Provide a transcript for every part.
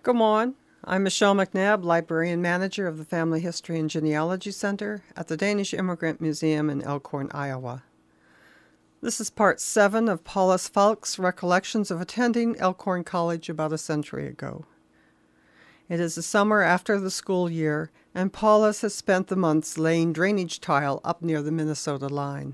Good morning. I'm Michelle McNabb, Librarian Manager of the Family History and Genealogy Center at the Danish Immigrant Museum in Elkhorn, Iowa. This is part 7 of Paulus Falk's recollections of attending Elkhorn College about a century ago. It is the summer after the school year, and Paulus has spent the months laying drainage tile up near the Minnesota line.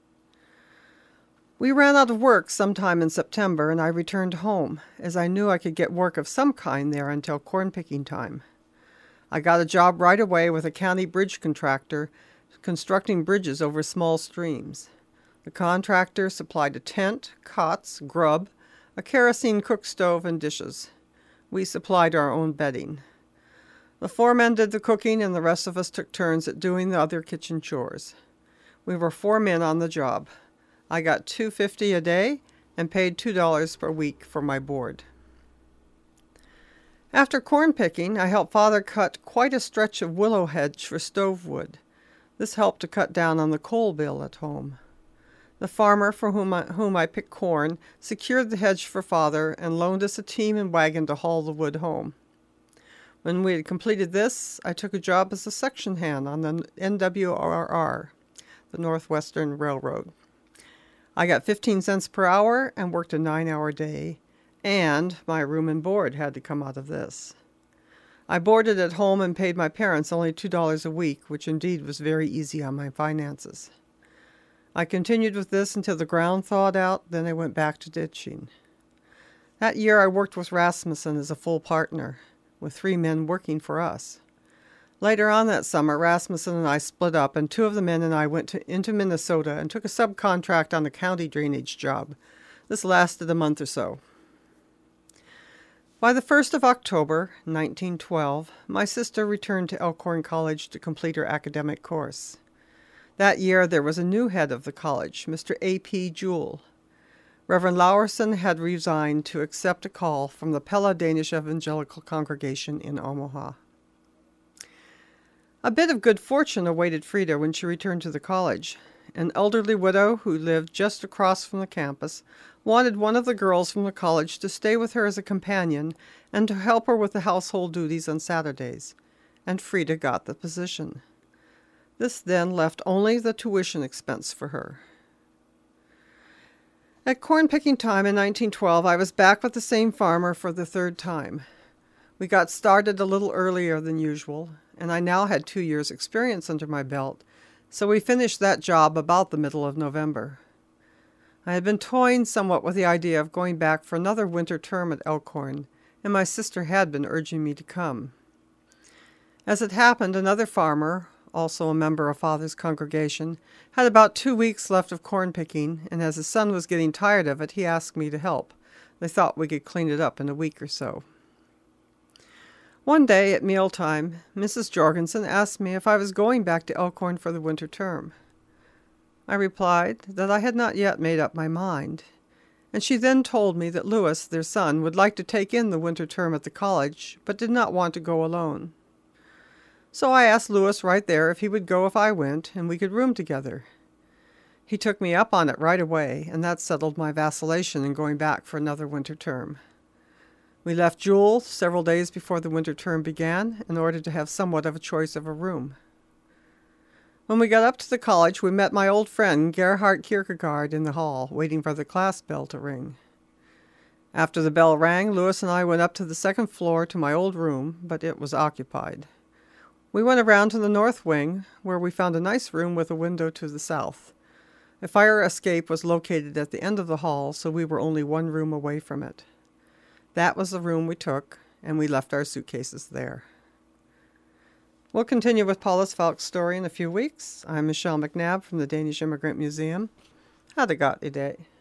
We ran out of work sometime in September, and I returned home, as I knew I could get work of some kind there until corn picking time. I got a job right away with a county bridge contractor constructing bridges over small streams. The contractor supplied a tent, cots, grub, a kerosene cook stove, and dishes. We supplied our own bedding. The foreman did the cooking, and the rest of us took turns at doing the other kitchen chores. We were 4 men on the job. I got $2.50 a day and paid $2 per week for my board. After corn picking, I helped Father cut quite a stretch of willow hedge for stove wood. This helped to cut down on the coal bill at home. The farmer for whom I picked corn secured the hedge for Father and loaned us a team and wagon to haul the wood home. When we had completed this, I took a job as a section hand on the NWRR, the Northwestern Railroad. I got 15 cents per hour and worked a 9-hour day, and my room and board had to come out of this. I boarded at home and paid my parents only $2 a week, which indeed was very easy on my finances. I continued with this until the ground thawed out, then I went back to ditching. That year I worked with Rasmussen as a full partner, with 3 men working for us. Later on that summer, Rasmussen and I split up, and 2 of the men and I went into Minnesota and took a subcontract on the county drainage job. This lasted a month or so. By the 1st of October, 1912, my sister returned to Elkhorn College to complete her academic course. That year there was a new head of the college, Mr. A.P. Jewell. Reverend Laursen had resigned to accept a call from the Pella Danish Evangelical Congregation in Omaha. A bit of good fortune awaited Frida when she returned to the college. An elderly widow who lived just across from the campus wanted one of the girls from the college to stay with her as a companion and to help her with the household duties on Saturdays, and Frida got the position. This then left only the tuition expense for her. At corn picking time in 1912, I was back with the same farmer for the 3rd time. We got started a little earlier than usual, and I now had 2 years' experience under my belt, so we finished that job about the middle of November. I had been toying somewhat with the idea of going back for another winter term at Elkhorn, and my sister had been urging me to come. As it happened, another farmer, also a member of Father's congregation, had about 2 weeks left of corn picking, and as his son was getting tired of it, he asked me to help. They thought we could clean it up in a week or so. One day at mealtime, Mrs. Jorgensen asked me if I was going back to Elkhorn for the winter term. I replied that I had not yet made up my mind, and she then told me that Louis, their son, would like to take in the winter term at the college, but did not want to go alone. So I asked Louis right there if he would go if I went, and we could room together. He took me up on it right away, and that settled my vacillation in going back for another winter term. We left Jewell several days before the winter term began in order to have somewhat of a choice of a room. When we got up to the college, we met my old friend Gerhard Kierkegaard in the hall, waiting for the class bell to ring. After the bell rang, Louis and I went up to the 2nd floor to my old room, but it was occupied. We went around to the north wing, where we found a nice room with a window to the south. A fire escape was located at the end of the hall, so we were only 1 room away from it. That was the room we took, and we left our suitcases there. We'll continue with Paulus Falk's story in a few weeks. I'm Michelle McNabb from the Danish Immigrant Museum. Ha' det godt i dag.